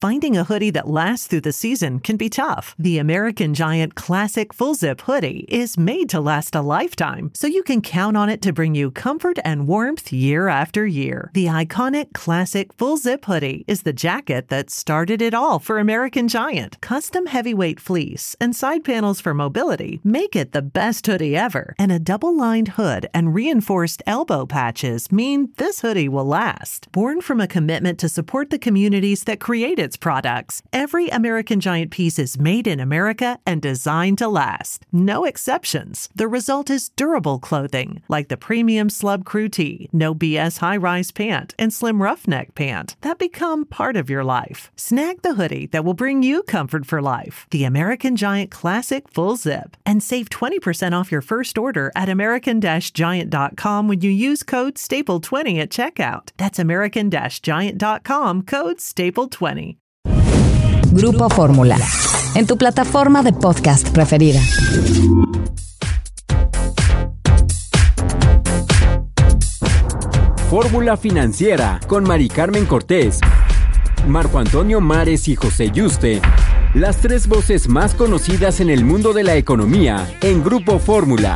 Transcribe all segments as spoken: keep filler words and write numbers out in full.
Finding a hoodie that lasts through the season can be tough. The American Giant Classic Full Zip Hoodie is made to last a lifetime, so you can count on it to bring you comfort and warmth year after year. The iconic Classic Full Zip Hoodie is the jacket that started it all for American Giant. Custom heavyweight fleece and side panels for mobility make it the best hoodie ever, and a double-lined hood and reinforced elbow patches mean this hoodie will last. Born from a commitment to support the communities that create its products, every American Giant piece is made in America and designed to last. No exceptions. The result is durable clothing, like the premium Slub Crew Tee, No B S high-rise pant, and slim roughneck pant that become part of your life. Snag the hoodie that will bring you comfort for life. The American Giant Classic Full Zip. And save twenty percent off your first order at American Giant dot com when you use code staple twenty at checkout. That's American Giant dot com, code staple twenty. Grupo Fórmula, en tu plataforma de podcast preferida. Fórmula Financiera con Mari Carmen Cortés, Marco Antonio Mares y José Yuste. Las tres voces más conocidas en el mundo de la economía en Grupo Fórmula.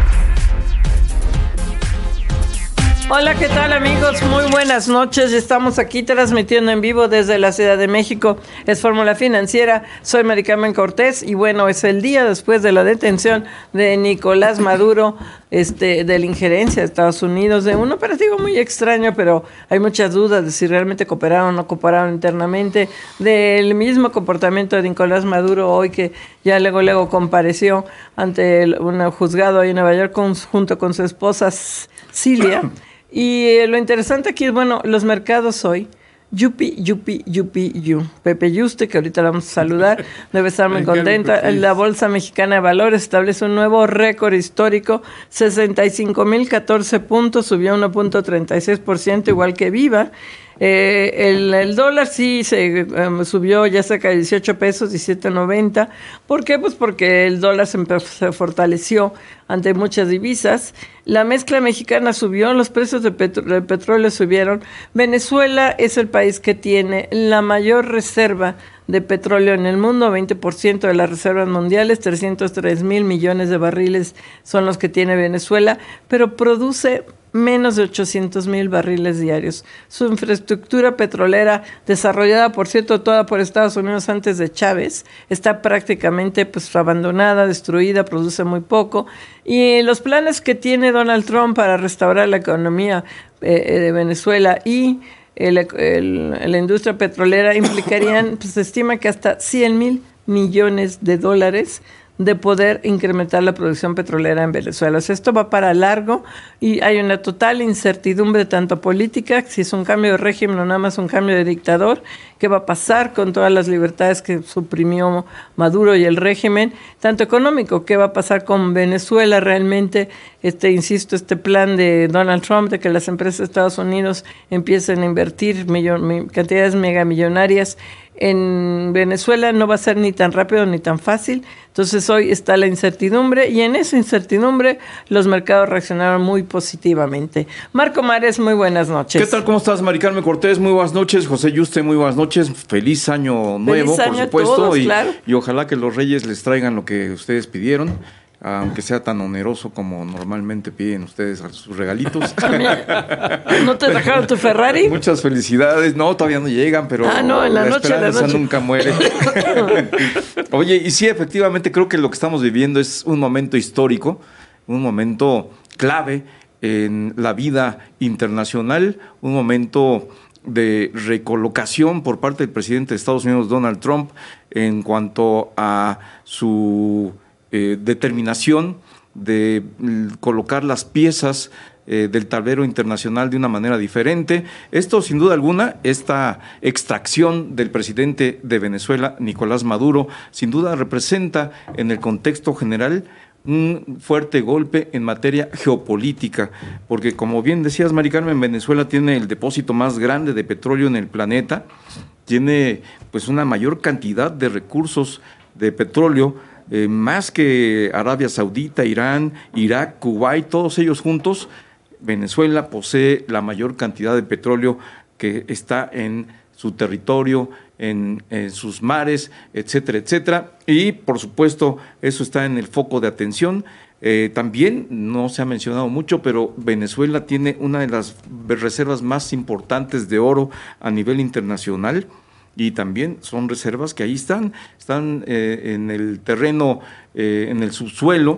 Hola, ¿qué tal, amigos? Muy buenas noches. Estamos aquí transmitiendo en vivo desde la Ciudad de México. Es Fórmula Financiera. Soy Mari Carmen Cortés y bueno, es el día después de la detención de Nicolás Maduro, este, de la injerencia de Estados Unidos, de un operativo muy extraño, pero hay muchas dudas de si realmente cooperaron o no cooperaron internamente, del mismo comportamiento de Nicolás Maduro hoy, que ya luego luego compareció ante el, un juzgado ahí en Nueva York con, junto con su esposa Cilia. Y eh, lo interesante aquí es, bueno, los mercados hoy, yupi, yupi, yupi, yu. Pepe Yuste, que ahorita la vamos a saludar, debe estar muy contenta. La Bolsa Mexicana de Valores establece un nuevo récord histórico, sesenta y cinco mil catorce puntos, subió uno punto treinta y seis por ciento, igual que Viva. Eh, el, el dólar sí se um, subió ya cerca de dieciocho pesos, diecisiete noventa. ¿Por qué? Pues porque el dólar se, se fortaleció ante muchas divisas. La mezcla mexicana subió, los precios de petro- del petróleo subieron. Venezuela es el país que tiene la mayor reserva de petróleo en el mundo, veinte por ciento de las reservas mundiales, trescientos tres mil millones de barriles son los que tiene Venezuela, pero produce menos de ochocientos mil barriles diarios. Su infraestructura petrolera, desarrollada, por cierto, toda por Estados Unidos antes de Chávez, está prácticamente pues abandonada, destruida, produce muy poco. Y los planes que tiene Donald Trump para restaurar la economía eh, de Venezuela y el, el, la industria petrolera implicarían, pues se estima que hasta cien mil millones de dólares de poder incrementar la producción petrolera en Venezuela. O sea, esto va para largo y hay una total incertidumbre tanto política, si es un cambio de régimen o nada más un cambio de dictador, qué va a pasar con todas las libertades que suprimió Maduro y el régimen, tanto económico, qué va a pasar con Venezuela realmente, este, insisto, este plan de Donald Trump de que las empresas de Estados Unidos empiecen a invertir millon, cantidades megamillonarias en Venezuela, no va a ser ni tan rápido ni tan fácil. Entonces hoy está la incertidumbre y en esa incertidumbre los mercados reaccionaron muy positivamente. Marco Mares, muy buenas noches. ¿Qué tal? ¿Cómo estás, Mari Carmen Cortés? Muy buenas noches. José Yuste, muy buenas noches. Feliz año nuevo, Feliz año por supuesto. A todos, y, claro. y ojalá que los reyes les traigan lo que ustedes pidieron, aunque sea tan oneroso como normalmente piden ustedes a sus regalitos. ¿No te trajeron tu Ferrari? Muchas felicidades. No, todavía no llegan, pero ah, no, en la, la noche, esperanza la noche. nunca muere. Oye, y sí, efectivamente, creo que lo que estamos viviendo es un momento histórico, un momento clave en la vida internacional, un momento de recolocación por parte del presidente de Estados Unidos, Donald Trump, en cuanto a su Eh, determinación de mm, colocar las piezas eh, del tablero internacional de una manera diferente. Esto, sin duda alguna, esta extracción del presidente de Venezuela, Nicolás Maduro, sin duda representa en el contexto general un fuerte golpe en materia geopolítica, porque como bien decías, Mari Carmen, Venezuela tiene el depósito más grande de petróleo en el planeta, tiene pues una mayor cantidad de recursos de petróleo, Eh, más que Arabia Saudita, Irán, Irak, Kuwait, todos ellos juntos. Venezuela posee la mayor cantidad de petróleo que está en su territorio, en, en sus mares, etcétera, etcétera. Y por supuesto eso está en el foco de atención. Eh, también no se ha mencionado mucho, pero Venezuela tiene una de las reservas más importantes de oro a nivel internacional, y también son reservas que ahí están, están eh, en el terreno, eh, en el subsuelo,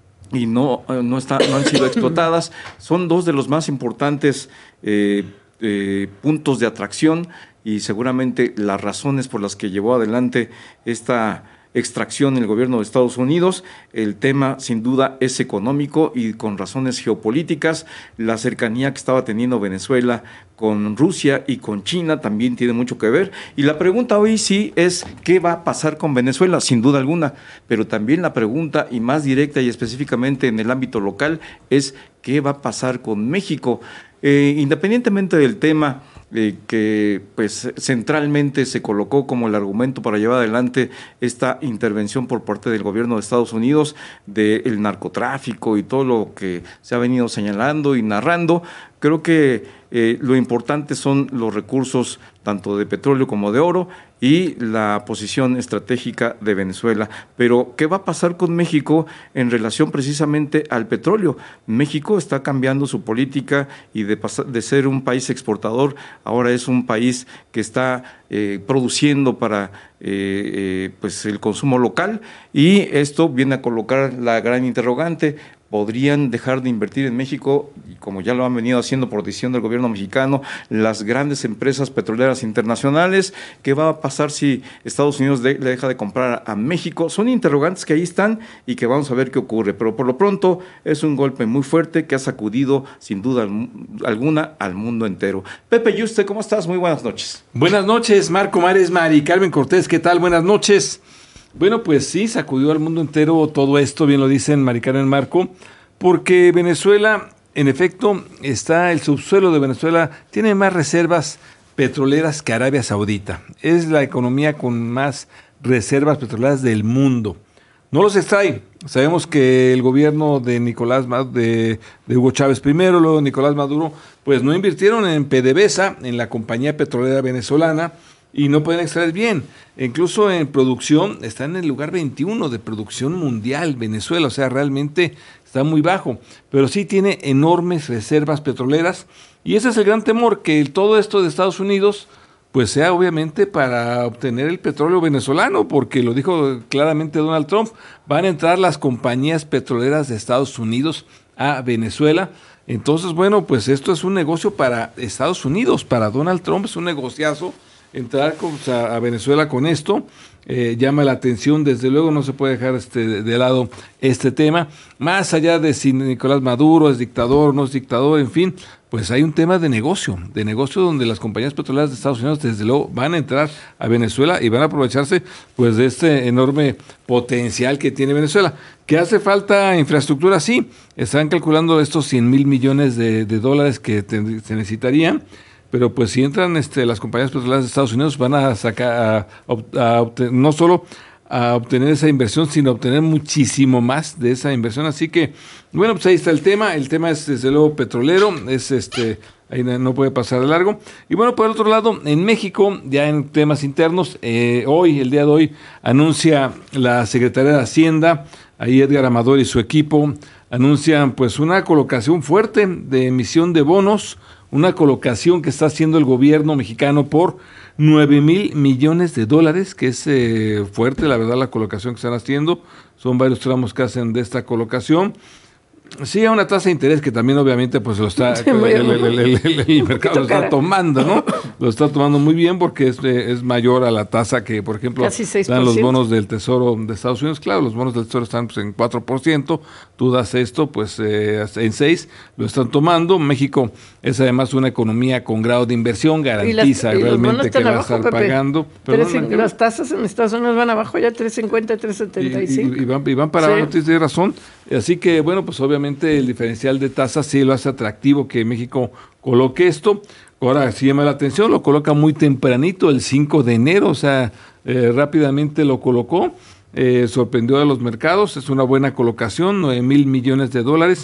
y no, no, está, no han sido explotadas. Son dos de los más importantes eh, eh, puntos de atracción, y seguramente las razones por las que llevó adelante esta extracción el gobierno de Estados Unidos. El tema sin duda es económico y con razones geopolíticas. La cercanía que estaba teniendo Venezuela con Rusia y con China también tiene mucho que ver. Y la pregunta hoy sí es ¿qué va a pasar con Venezuela? Sin duda alguna, pero también la pregunta, y más directa y específicamente en el ámbito local, es ¿qué va a pasar con México? Eh, independientemente del tema Eh, que pues centralmente se colocó como el argumento para llevar adelante esta intervención por parte del gobierno de Estados Unidos del narcotráfico y todo lo que se ha venido señalando y narrando. Creo que eh, lo importante son los recursos tanto de petróleo como de oro y la posición estratégica de Venezuela. Pero, ¿qué va a pasar con México en relación precisamente al petróleo? México está cambiando su política y de, pasar, de ser un país exportador, ahora es un país que está eh, produciendo para eh, eh, pues el consumo local, y esto viene a colocar la gran interrogante. ¿Podrían dejar de invertir en México, y como ya lo han venido haciendo por decisión del gobierno mexicano, las grandes empresas petroleras internacionales? ¿Qué va a pasar si Estados Unidos de, le deja de comprar a México? Son interrogantes que ahí están y que vamos a ver qué ocurre, pero por lo pronto es un golpe muy fuerte que ha sacudido sin duda alguna al mundo entero. Pepe Yuste, ¿cómo estás? Muy buenas noches. Buenas noches, Marco Mares, Mari Carmen Cortés, ¿qué tal? Buenas noches. Bueno, pues sí, sacudió al mundo entero todo esto, bien lo dicen Mari Carmen, Marco, porque Venezuela, en efecto, está, el subsuelo de Venezuela tiene más reservas petroleras que Arabia Saudita. Es la economía con más reservas petroleras del mundo. No los extrae. Sabemos que el gobierno de Nicolás de, de Hugo Chávez primero, luego Nicolás Maduro, pues no invirtieron en PDVSA, en la compañía petrolera venezolana, y no pueden extraer bien. Incluso en producción está en el lugar veintiuno de producción mundial Venezuela, o sea, realmente está muy bajo, pero sí tiene enormes reservas petroleras, y ese es el gran temor, que todo esto de Estados Unidos pues sea obviamente para obtener el petróleo venezolano, porque lo dijo claramente Donald Trump, van a entrar las compañías petroleras de Estados Unidos a Venezuela. Entonces, bueno, pues esto es un negocio para Estados Unidos, para Donald Trump es un negociazo entrar con, o sea, a Venezuela con esto. Eh, llama la atención, desde luego no se puede dejar este, de, de lado este tema, más allá de si Nicolás Maduro es dictador o no es dictador, en fin, pues hay un tema de negocio, de negocio donde las compañías petroleras de Estados Unidos desde luego van a entrar a Venezuela y van a aprovecharse pues de este enorme potencial que tiene Venezuela. ¿Que hace falta infraestructura? Sí, están calculando estos cien mil millones de, de dólares que te, se necesitarían. Pero pues si entran este, las compañías petroleras de Estados Unidos van a sacar, a, a, a obtener, no solo a obtener esa inversión, sino a obtener muchísimo más de esa inversión. Así que, bueno, pues ahí está el tema. El tema es desde luego petrolero, es este, ahí no puede pasar de largo. Y bueno, por el otro lado, en México, ya en temas internos, eh, hoy, el día de hoy, anuncia la Secretaría de Hacienda, ahí Edgar Amador y su equipo, anuncian pues una colocación fuerte de emisión de bonos, una colocación que está haciendo el gobierno mexicano por nueve mil millones de dólares, que es eh, fuerte, la verdad, la colocación que están haciendo. Son varios tramos que hacen de esta colocación. Sí, a una tasa de interés que también obviamente pues lo está, el, el, el, el, el, el mercado lo está tomando, ¿no? Lo está tomando muy bien porque es, es mayor a la tasa que, por ejemplo, dan los bonos del Tesoro de Estados Unidos. Claro, los bonos del Tesoro están pues, en cuatro por ciento, tú das esto pues eh, en seis, lo están tomando. México es además una economía con grado de inversión, garantiza y las, y realmente que va a estar Pepe, pagando. Pero en, las tasas en Estados Unidos van abajo ya tres cincuenta, tres setenta y cinco. Y, y, y, van, y van para abajo, sí. Tienes razón. Así que, bueno, pues obviamente el diferencial de tasas sí lo hace atractivo que México coloque esto. Ahora sí llama la atención, lo coloca muy tempranito, el cinco de enero, o sea, eh, rápidamente lo colocó, eh, sorprendió a los mercados, es una buena colocación, nueve mil millones de dólares.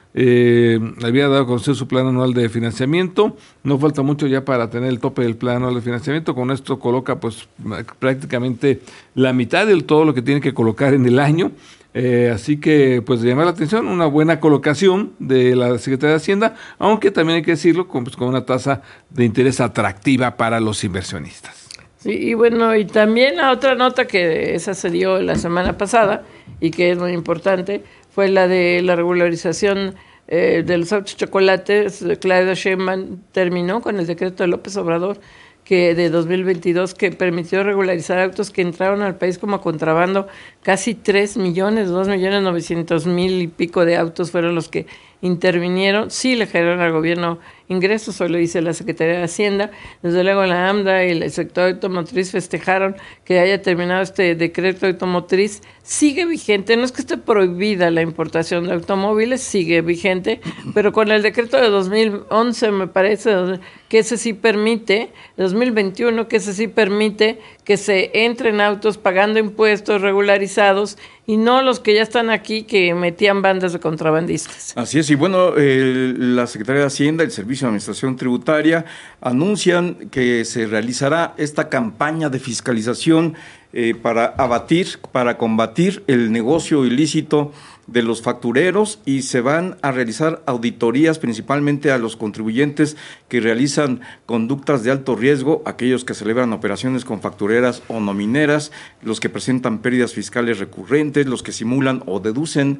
eh, había dado a conocer su plan anual de financiamiento. No falta mucho ya para tener el tope del plan anual de financiamiento. Con esto coloca pues prácticamente la mitad de todo lo que tiene que colocar en el año. Eh, así que, pues, de llamar la atención, una buena colocación de la Secretaría de Hacienda, aunque también hay que decirlo, con, pues, con una tasa de interés atractiva para los inversionistas. Sí, y bueno, y también la otra nota que esa se dio la semana pasada y que es muy importante, fue la de la regularización eh, de los autos chocolates. Claudia Sheinbaum terminó con el decreto de López Obrador que de dos mil veintidós que permitió regularizar autos que entraron al país como contrabando. Casi tres millones, dos millones novecientos mil y pico de autos fueron los que intervinieron. Sí le generaron al gobierno ingresos, hoy lo dice la Secretaría de Hacienda. Desde luego la AMDA y el sector automotriz festejaron que haya terminado este decreto automotriz. Sigue vigente, no es que esté prohibida la importación de automóviles, sigue vigente, pero con el decreto de dos mil once me parece que ese sí permite, dos mil veintiuno que ese sí permite que se entren autos pagando impuestos regularizados y no los que ya están aquí que metían bandas de contrabandistas. Así es, y bueno, eh, la Secretaría de Hacienda, el Servicio de Administración Tributaria, anuncian que se realizará esta campaña de fiscalización eh, para abatir, para combatir el negocio ilícito de los factureros, y se van a realizar auditorías principalmente a los contribuyentes que realizan conductas de alto riesgo, aquellos que celebran operaciones con factureras o nomineras, los que presentan pérdidas fiscales recurrentes, los que simulan o deducen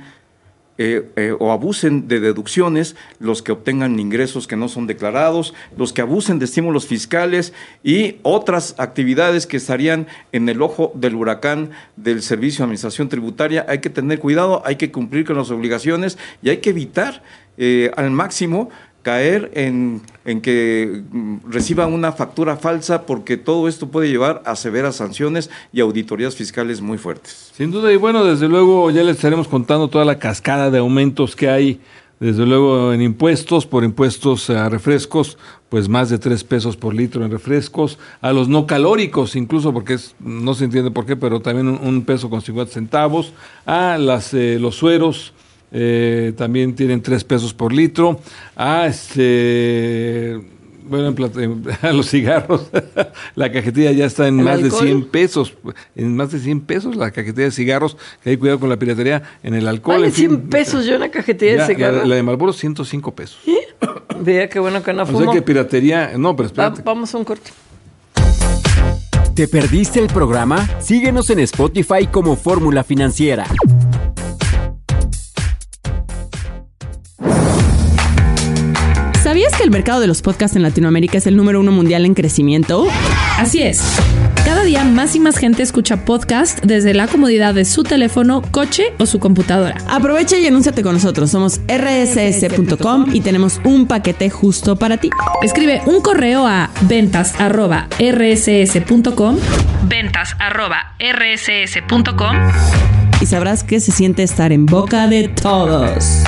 Eh, eh, o abusen de deducciones, los que obtengan ingresos que no son declarados, los que abusen de estímulos fiscales y otras actividades que estarían en el ojo del huracán del Servicio de Administración Tributaria. Hay que tener cuidado, hay que cumplir con las obligaciones y hay que evitar eh, al máximo caer en, en que reciba una factura falsa, porque todo esto puede llevar a severas sanciones y auditorías fiscales muy fuertes. Sin duda, y bueno, desde luego ya les estaremos contando toda la cascada de aumentos que hay, desde luego en impuestos, por impuestos a refrescos, pues más de tres pesos por litro en refrescos, a los no calóricos incluso, porque es, no se entiende por qué, pero también un, un peso con cincuenta centavos, a las eh, los sueros, Eh, también tienen tres pesos por litro. Ah, este, bueno, en plata, en, a los cigarros, la cajetilla ya está en más alcohol? de cien pesos. En más de cien pesos la cajetilla de cigarros, que hay cuidado con la piratería en el alcohol. ¿Vale en fin, cien pesos yo una cajetilla ya, de cigarros? La, la de Marlboro, ciento cinco pesos. ¿Sí? Vea qué bueno que no fumo. O sea que piratería, no, pero espérate. Va, vamos a un corte. ¿Te perdiste el programa? Síguenos en Spotify como Fórmula Financiera. ¿Sabías que el mercado de los podcasts en Latinoamérica es el número uno mundial en crecimiento? Así es. Cada día más y más gente escucha podcast desde la comodidad de su teléfono, coche o su computadora. Aprovecha y anúnciate con nosotros. Somos erre ese ese punto com y tenemos un paquete justo para ti. Escribe un correo a ventas arroba erre ese ese punto com, ventas arroba erre ese ese punto com, y sabrás que se siente estar en boca de todos.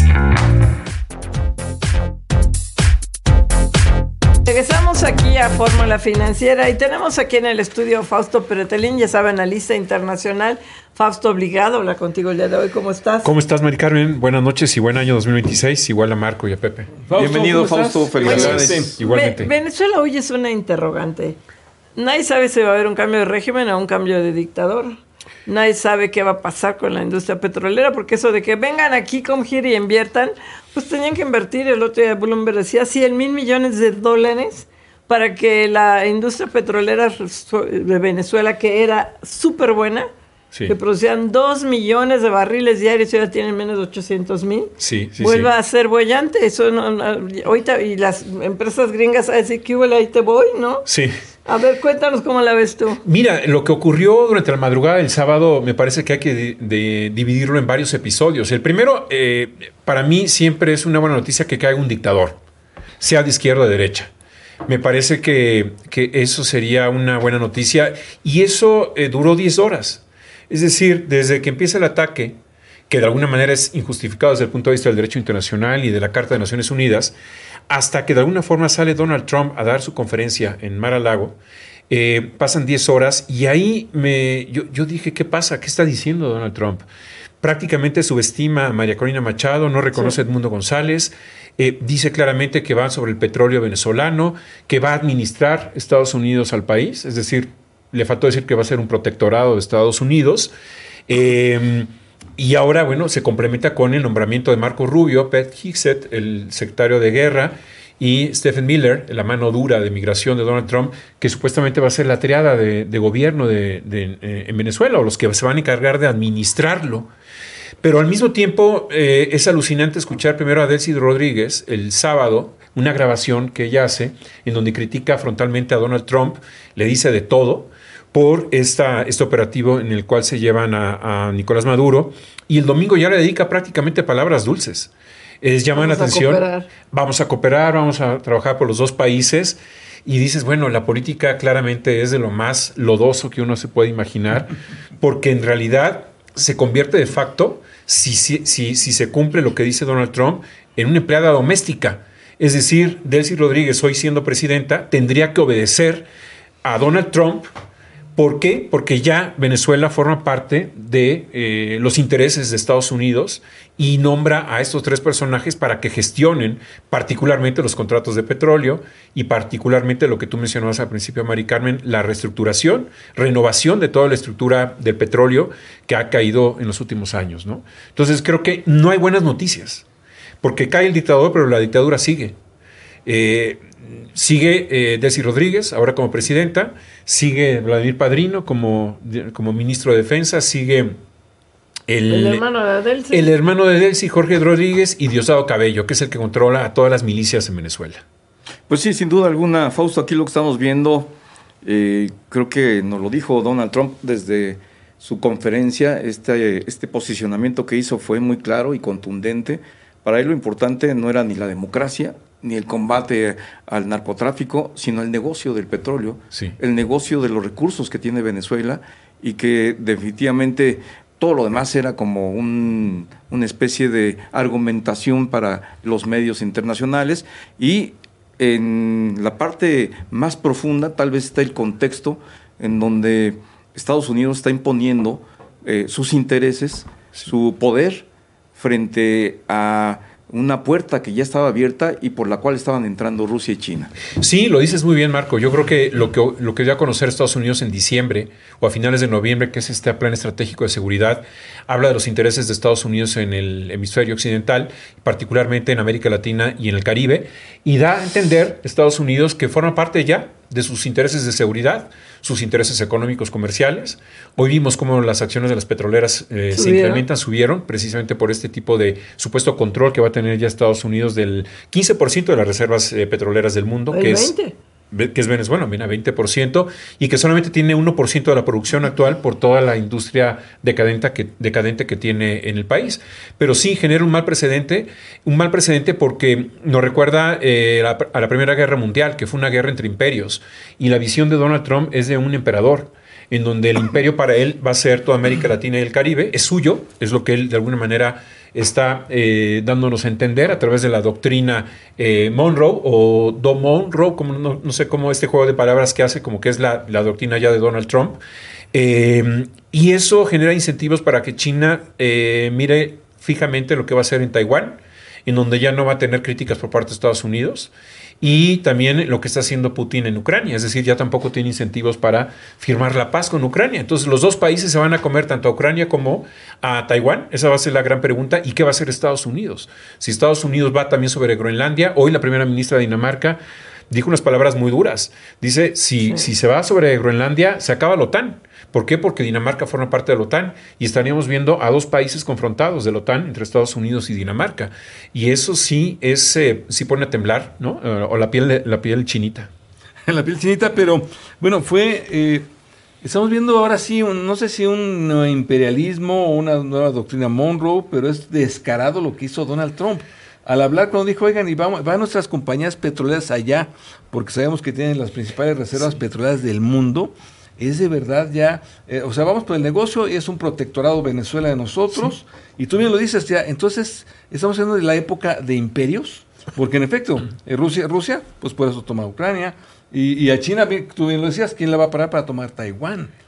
Regresamos aquí a Fórmula Financiera y tenemos aquí en el estudio Fausto Peretelín, ya saben, analista internacional. Fausto, obligado a hablar contigo el día de hoy. ¿Cómo estás? ¿Cómo estás, Mari Carmen? Buenas noches y buen año dos mil veintiséis, igual a Marco y a Pepe. Fausto, bienvenido, Fausto. Felicidades. Sí, igualmente. Ve- Venezuela hoy es una interrogante. Nadie sabe si va a haber un cambio de régimen o un cambio de dictador. Nadie sabe qué va a pasar con la industria petrolera, porque eso de que vengan aquí, come here y inviertan, pues tenían que invertir. El otro día Bloomberg decía cien mil millones de dólares para que la industria petrolera de Venezuela, que era súper buena, sí, que producían dos millones de barriles diarios y ahora tienen menos de ochocientos mil, sí, sí, vuelva sí. a ser bollante. Eso no, no, ahorita, y las empresas gringas a decir que hubo, ahí te voy, ¿no? Sí. A ver, cuéntanos cómo la ves tú. Mira, lo que ocurrió durante la madrugada del sábado me parece que hay que de, de dividirlo en varios episodios. El primero, eh, para mí siempre es una buena noticia que caiga un dictador, sea de izquierda o de derecha. Me parece que, que eso sería una buena noticia, y eso eh, duró diez horas. Es decir, desde que empieza el ataque, que de alguna manera es injustificado desde el punto de vista del derecho internacional y de la Carta de Naciones Unidas, hasta que de alguna forma sale Donald Trump a dar su conferencia en Mar-a-Lago, eh, pasan diez horas y ahí me, yo, yo dije, ¿qué pasa? ¿Qué está diciendo Donald Trump? prácticamente subestima a María Corina Machado, no reconoce Sí. a Edmundo González, eh, dice claramente que va sobre el petróleo venezolano, que va a administrar Estados Unidos al país, es decir, le faltó decir que va a ser un protectorado de Estados Unidos. Eh, y ahora, bueno, se complementa con el nombramiento de Marco Rubio, Pete Hegseth, el secretario de Guerra, y Stephen Miller, la mano dura de migración de Donald Trump, que supuestamente va a ser la triada de, de gobierno de, de, eh, en Venezuela, o los que se van a encargar de administrarlo. Pero al mismo tiempo eh, es alucinante escuchar primero a Delcy Rodríguez el sábado, una grabación que ella hace, en donde critica frontalmente a Donald Trump, le dice de todo, por esta, este operativo en el cual se llevan a, a Nicolás Maduro, y el domingo ya le dedica prácticamente palabras dulces. Es llamar la atención, cooperar. vamos a cooperar, vamos a trabajar por los dos países, y dices, bueno, la política claramente es de lo más lodoso que uno se puede imaginar, porque en realidad se convierte de facto, si, si, si, si se cumple lo que dice Donald Trump, en una empleada doméstica. Es decir, Delcy Rodríguez, hoy siendo presidenta, tendría que obedecer a Donald Trump. ¿Por qué? Porque ya Venezuela forma parte de eh, los intereses de Estados Unidos y nombra a estos tres personajes para que gestionen particularmente los contratos de petróleo y particularmente lo que tú mencionabas al principio, Mari Carmen, la reestructuración, renovación de toda la estructura del petróleo que ha caído en los últimos años, ¿no? Entonces creo que no hay buenas noticias, porque cae el dictador, pero la dictadura sigue. Eh, sigue eh, Delcy Rodríguez, ahora como presidenta, sigue Vladimir Padrino como, como ministro de Defensa, sigue el, el hermano de Delcy. el hermano de Delcy, Jorge Rodríguez, y Diosdado Cabello, que es el que controla a todas las milicias en Venezuela. Pues sí, sin duda alguna, Fausto, aquí lo que estamos viendo, eh, creo que nos lo dijo Donald Trump desde su conferencia, este, este posicionamiento que hizo fue muy claro y contundente. Para él lo importante no era ni la democracia, ni el combate al narcotráfico, sino el negocio del petróleo, Sí. el negocio de los recursos que tiene Venezuela, y que definitivamente todo lo demás era como un, una especie de argumentación para los medios internacionales. Y en la parte más profunda tal vez está el contexto en donde Estados Unidos está imponiendo eh, sus intereses, sí. su poder frente a una puerta que ya estaba abierta y por la cual estaban entrando Rusia y China. Sí, lo dices muy bien, Marco. Yo creo que lo que, lo que dio a conocer Estados Unidos en diciembre o a finales de noviembre, que es este plan estratégico de seguridad, habla de los intereses de Estados Unidos en el hemisferio occidental, particularmente en América Latina y en el Caribe, y da a entender Estados Unidos que forma parte ya de sus intereses de seguridad, sus intereses económicos comerciales. Hoy vimos cómo las acciones de las petroleras eh, se incrementan, subieron, precisamente por este tipo de supuesto control que va a tener ya Estados Unidos del quince por ciento de las reservas eh, petroleras del mundo, el que veinte. es que es Venezuela, viene a veinte por ciento, y que solamente tiene uno por ciento de la producción actual por toda la industria decadente que, decadente que tiene en el país. Pero sí genera un mal precedente, un mal precedente porque nos recuerda eh, la, a la Primera Guerra Mundial, que fue una guerra entre imperios, y la visión de Donald Trump es de un emperador, en donde el imperio para él va a ser toda América Latina y el Caribe, es suyo, es lo que él de alguna manera está eh, dándonos a entender a través de la doctrina eh, Monroe o Do Monroe, como no, no sé cómo este juego de palabras que hace, como que es la, la doctrina ya de Donald Trump. Eh, y eso genera incentivos para que China eh, mire fijamente lo que va a hacer en Taiwán, en donde ya no va a tener críticas por parte de Estados Unidos, y también lo que está haciendo Putin en Ucrania, es decir, ya tampoco tiene incentivos para firmar la paz con Ucrania. Entonces los dos países se van a comer tanto a Ucrania como a Taiwán. Esa va a ser la gran pregunta. ¿Y qué va a hacer Estados Unidos? Si Estados Unidos va también sobre Groenlandia, hoy la primera ministra de Dinamarca dijo unas palabras muy duras. Dice, si, sí. si se va sobre Groenlandia, se acaba la OTAN. ¿Por qué? Porque Dinamarca forma parte de la OTAN y estaríamos viendo a dos países confrontados de la OTAN entre Estados Unidos y Dinamarca. Y eso sí es eh, sí pone a temblar, ¿no? O la piel, la piel chinita. La piel chinita, pero bueno, fue... Eh, estamos viendo ahora sí, un, no sé si un imperialismo o una nueva doctrina Monroe, pero es descarado lo que hizo Donald Trump. Al hablar, cuando dijo, oigan, y vamos, van nuestras compañías petroleras allá, porque sabemos que tienen las principales reservas sí. petroleras del mundo, es de verdad ya, eh, o sea, vamos por el negocio y es un protectorado Venezuela de nosotros, sí. y tú bien lo dices, ya, entonces estamos hablando de la época de imperios, porque en efecto, eh, Rusia, Rusia, pues por eso toma Ucrania, y, y a China, tú bien lo decías, ¿quién la va a parar para tomar Taiwán?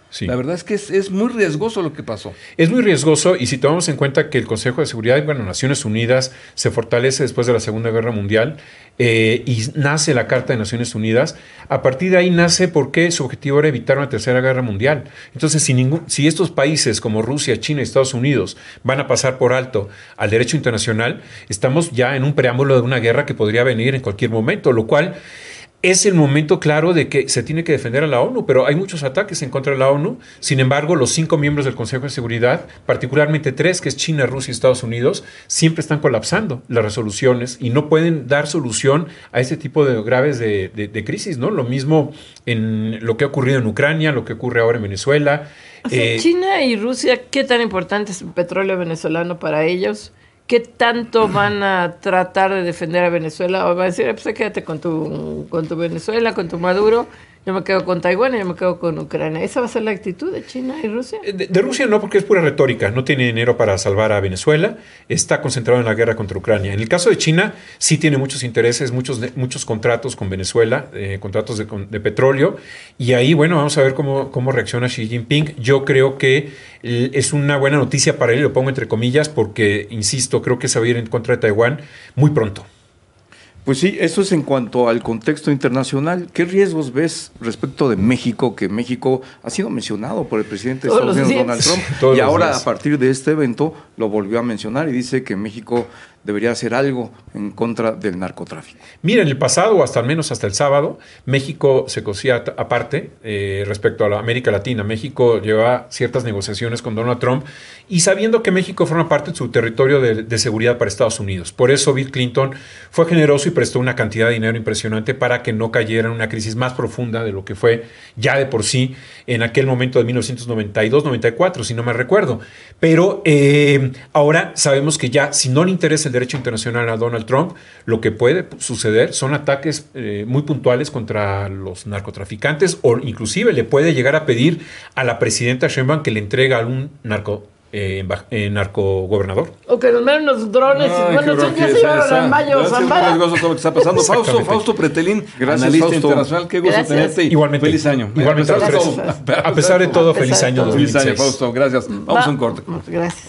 Sí. La verdad es que es, es muy riesgoso lo que pasó. Es muy riesgoso y si tomamos en cuenta que el Consejo de Seguridad, bueno, Naciones Unidas se fortalece después de la Segunda Guerra Mundial eh, y nace la Carta de Naciones Unidas, a partir de ahí nace porque su objetivo era evitar una Tercera Guerra Mundial. Entonces, si, ningún, si estos países como Rusia, China y Estados Unidos van a pasar por alto al derecho internacional, estamos ya en un preámbulo de una guerra que podría venir en cualquier momento, lo cual es el momento claro de que se tiene que defender a la ONU, pero hay muchos ataques en contra de la ONU. Sin embargo, los cinco miembros del Consejo de Seguridad, particularmente tres, que es China, Rusia y Estados Unidos, siempre están colapsando las resoluciones y no pueden dar solución a este tipo de graves de, de, de crisis, ¿no? Lo mismo en lo que ha ocurrido en Ucrania, lo que ocurre ahora en Venezuela. O sea, Eh, China y Rusia, ¿qué tan importante es el petróleo venezolano para ellos? ¿Qué tanto van a tratar de defender a Venezuela? O van a decir, pues quédate con tu, con tu Venezuela, con tu Maduro, yo me quedo con Taiwán y yo me quedo con Ucrania. ¿Esa va a ser la actitud de China y Rusia? De, de Rusia no, porque es pura retórica. No tiene dinero para salvar a Venezuela. Está concentrado en la guerra contra Ucrania. En el caso de China, sí tiene muchos intereses, muchos, muchos contratos con Venezuela, eh, contratos de, de petróleo. Y ahí, bueno, vamos a ver cómo, cómo reacciona Xi Jinping. Yo creo que es una buena noticia para él, lo pongo entre comillas, porque, insisto, creo que se va a ir en contra de Taiwán muy pronto. Pues sí, eso es en cuanto al contexto internacional. ¿Qué riesgos ves respecto de México? Que México ha sido mencionado por el presidente de Estados Unidos, Donald Trump, y ahora a partir de este evento lo volvió a mencionar y dice que México debería hacer algo en contra del narcotráfico. Mira, en el pasado, o hasta al menos hasta el sábado, México se cosía aparte eh, respecto a la América Latina. México llevaba ciertas negociaciones con Donald Trump y sabiendo que México forma parte de su territorio de, de seguridad para Estados Unidos. Por eso Bill Clinton fue generoso y prestó una cantidad de dinero impresionante para que no cayera en una crisis más profunda de lo que fue ya de por sí en aquel momento de mil novecientos noventa y dos noventa y cuatro, si no me recuerdo. Pero eh, ahora sabemos que ya, si no le interesa el derecho internacional a Donald Trump, lo que puede suceder son ataques eh, muy puntuales contra los narcotraficantes, o inclusive le puede llegar a pedir a la presidenta Sheinbaum que le entregue a un narco eh, eh, narcogobernador. O que nos den unos drones. Ay, y bueno, qué ya se llevaron a Mayo Zambada. Es riesgoso todo lo que está pasando. Fausto, Fausto Pretelín, Gracias, analista Fausto. internacional. Qué gusto Gracias. tenerte. Y Igualmente. Feliz año. Igualmente a los tres. Gracias. A pesar de todo, A pesar feliz de año todo. dos mil Feliz año, dieciséis. Fausto. Gracias. Vamos a un corte. Gracias.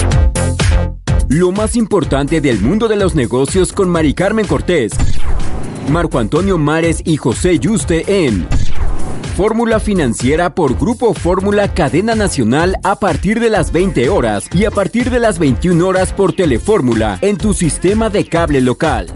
Lo más importante del mundo de los negocios con Mari Carmen Cortés, Marco Antonio Mares y José Yuste en Fórmula Financiera por Grupo Fórmula Cadena Nacional a partir de las veinte horas y a partir de las veintiuna horas por Telefórmula en tu sistema de cable local.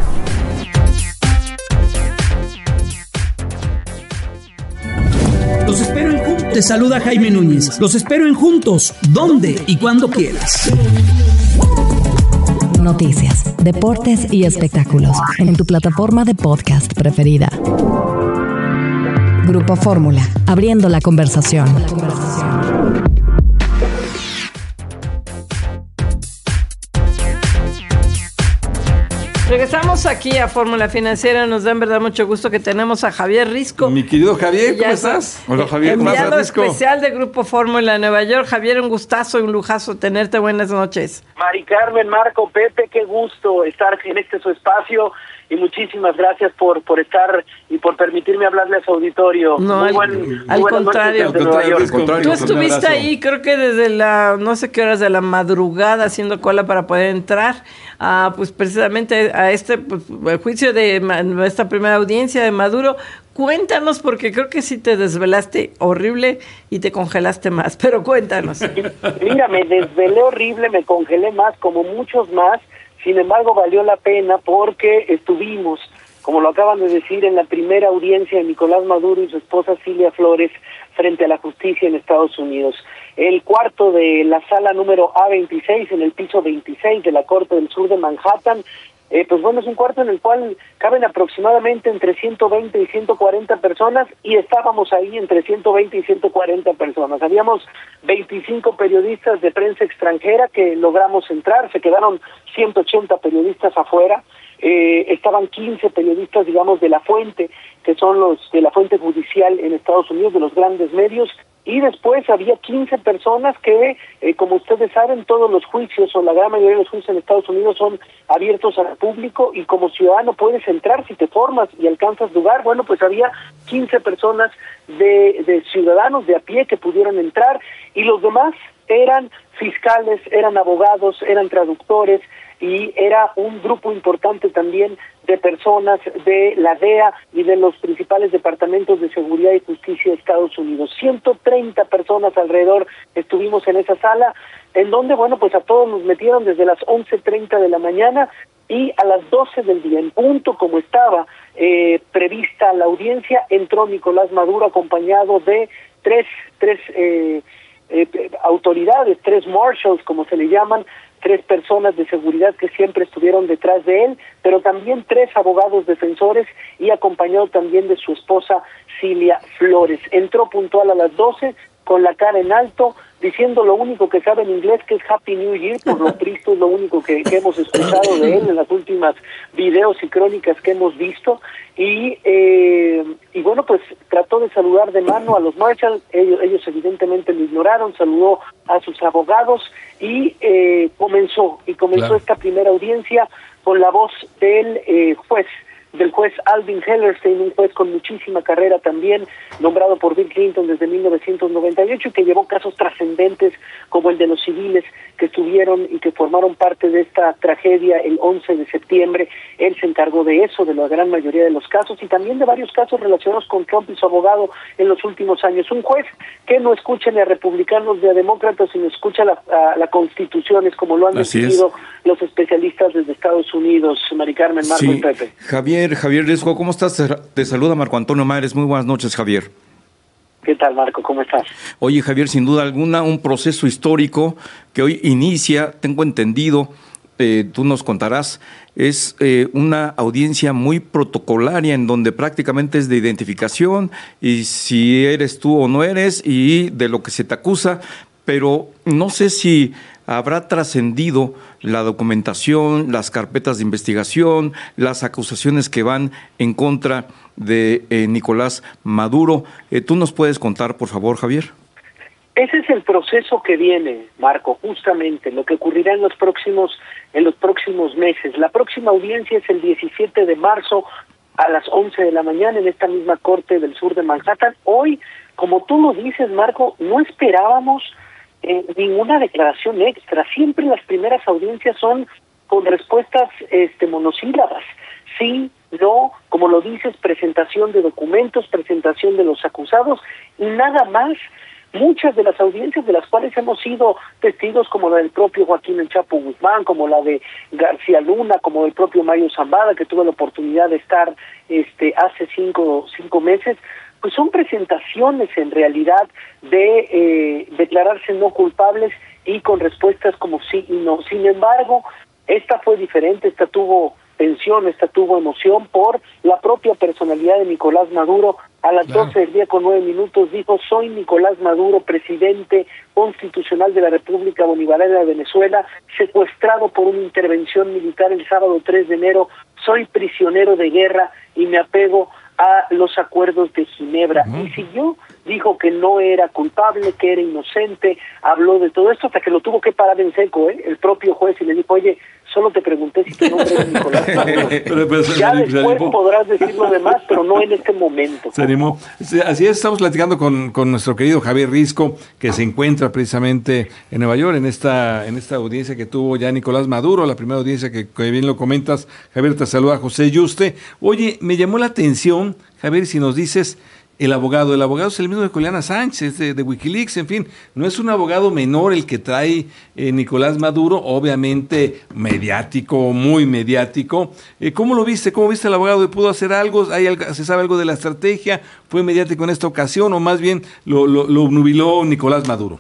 Los espero en Juntos. Te saluda Jaime Núñez. Los espero en Juntos, donde y cuando quieras. Noticias, deportes y espectáculos en tu plataforma de podcast preferida. Grupo Fórmula, abriendo la conversación. Regresamos aquí a Fórmula Financiera. Nos da en verdad mucho gusto que tenemos a Javier Risco. Mi querido Javier, ¿cómo Ya estás? Hola, Javier, ¿cómo enviado estás, Risco? especial de Grupo Fórmula de Nueva York. Javier, un gustazo y un lujazo tenerte. Buenas noches. Mari Carmen, Marco, Pepe, qué gusto estar en este su espacio y muchísimas gracias por por estar y por permitirme hablarle a su auditorio. No, muy al, buen, al muy buenas contrario. noches desde Nueva York. Al contrario, Tú un estuviste abrazo. ahí, creo que desde la, no sé qué horas de la madrugada, haciendo cola para poder entrar a, pues precisamente a este pues, el juicio de ma- esta primera audiencia de Maduro. Cuéntanos, porque creo que sí te desvelaste horrible y te congelaste más, pero cuéntanos. Mira, me desvelé horrible, me congelé más, como muchos más. Sin embargo, valió la pena porque estuvimos, como lo acaban de decir, en la primera audiencia de Nicolás Maduro y su esposa Cilia Flores frente a la justicia en Estados Unidos. El cuarto de la sala número A veintiséis, en el piso veintiséis de la Corte del Sur de Manhattan, eh, pues bueno, es un cuarto en el cual caben aproximadamente entre ciento veinte y ciento cuarenta personas, y estábamos ahí entre ciento veinte y ciento cuarenta personas. Habíamos veinticinco periodistas de prensa extranjera que logramos entrar, se quedaron ciento ochenta periodistas afuera, eh, estaban quince periodistas, digamos, de la fuente, que son los de la fuente judicial en Estados Unidos, de los grandes medios, y después había quince personas que, eh, como ustedes saben, todos los juicios o la gran mayoría de los juicios en Estados Unidos son abiertos al público y como ciudadano puedes entrar si te formas y alcanzas lugar. Bueno, pues había quince personas de, de ciudadanos de a pie que pudieron entrar y los demás eran fiscales, eran abogados, eran traductores y era un grupo importante también de personas de la D E A y de los principales departamentos de seguridad y justicia de Estados Unidos. ciento treinta personas alrededor estuvimos en esa sala, en donde, bueno, pues a todos nos metieron desde las once treinta de la mañana y a las doce del día, en punto como estaba eh, prevista la audiencia, entró Nicolás Maduro acompañado de tres, tres eh, eh, autoridades, tres marshals, como se le llaman, tres personas de seguridad que siempre estuvieron detrás de él, pero también tres abogados defensores y acompañado también de su esposa Cilia Flores. Entró puntual a las doce, con la cara en alto, diciendo lo único que sabe en inglés, que es Happy New Year, por lo Cristo es lo único que, que hemos escuchado de él en las últimas videos y crónicas que hemos visto, y eh, y bueno, pues trató de saludar de mano a los Marshall, ellos, ellos evidentemente lo ignoraron, saludó a sus abogados y eh, comenzó, y comenzó claro. esta primera audiencia con la voz del eh, juez, del juez Alvin Hellerstein, un juez con muchísima carrera también, nombrado por Bill Clinton desde mil novecientos noventa y ocho y que llevó casos trascendentes como el de los civiles que estuvieron y que formaron parte de esta tragedia el once de septiembre. Él se encargó de eso, de la gran mayoría de los casos y también de varios casos relacionados con Trump y su abogado en los últimos años. Un juez que no escucha ni a republicanos ni a demócratas, sino escucha la, a, la Constitución, es como lo han Así decidido es. los especialistas desde Estados Unidos. Mari Carmen, Marco Sí. y Pepe. Javier, Javier Riesgo, ¿cómo estás? Te saluda Marco Antonio Mares. Muy buenas noches, Javier. ¿Qué tal, Marco? ¿Cómo estás? Oye, Javier, sin duda alguna, un proceso histórico que hoy inicia, tengo entendido, eh, tú nos contarás, es eh, una audiencia muy protocolaria en donde prácticamente es de identificación y si eres tú o no eres y de lo que se te acusa, pero no sé si habrá trascendido la documentación, las carpetas de investigación, las acusaciones que van en contra de eh, Nicolás Maduro. Eh, ¿Tú nos puedes contar, por favor, Javier? Ese es el proceso que viene, Marco, justamente lo que ocurrirá en los próximos en los próximos meses. La próxima audiencia es el diecisiete de marzo a las once de la mañana en esta misma corte del sur de Manhattan. Hoy, como tú lo dices, Marco, no esperábamos Eh, ninguna declaración extra. Siempre las primeras audiencias son con respuestas este, monosílabas. Sí, no, como lo dices, presentación de documentos, presentación de los acusados y nada más. Muchas de las audiencias de las cuales hemos sido testigos, como la del propio Joaquín El Chapo Guzmán, como la de García Luna, como el propio Mario Zambada, que tuve la oportunidad de estar este hace cinco, cinco meses, pues son presentaciones en realidad de eh, declararse no culpables y con respuestas como sí y no. Sin embargo, esta fue diferente, esta tuvo tensión, esta tuvo emoción por la propia personalidad de Nicolás Maduro. A las claro. doce del día con nueve minutos dijo: soy Nicolás Maduro, presidente constitucional de la República Bolivariana de Venezuela, secuestrado por una intervención militar el sábado tres de enero, soy prisionero de guerra y me apego a los acuerdos de Ginebra. Uh-huh. Y siguió, dijo que no era culpable, que era inocente, habló de todo esto hasta que lo tuvo que parar en seco, ¿eh? El propio juez, y le dijo: oye, solo te pregunté si tu nombre es Nicolás Maduro. pero, pero, ya se después se podrás decir lo demás, pero no en este momento. Se animó. Así es, estamos platicando con, con nuestro querido Javier Risco, que se encuentra precisamente en Nueva York, en esta, en esta audiencia que tuvo ya Nicolás Maduro, la primera audiencia que, que bien lo comentas. Javier, te saluda José Yuste. Oye, me llamó la atención, Javier, si nos dices el abogado, el abogado es el mismo de Juliana Sánchez, de, de Wikileaks, en fin, no es un abogado menor el que trae eh, Nicolás Maduro, obviamente mediático, muy mediático. Eh, ¿Cómo lo viste? ¿Cómo viste al abogado? ¿Pudo hacer algo? ¿Hay algo? ¿Se sabe algo de la estrategia? ¿Fue mediático en esta ocasión o más bien lo, lo, lo nubiló Nicolás Maduro?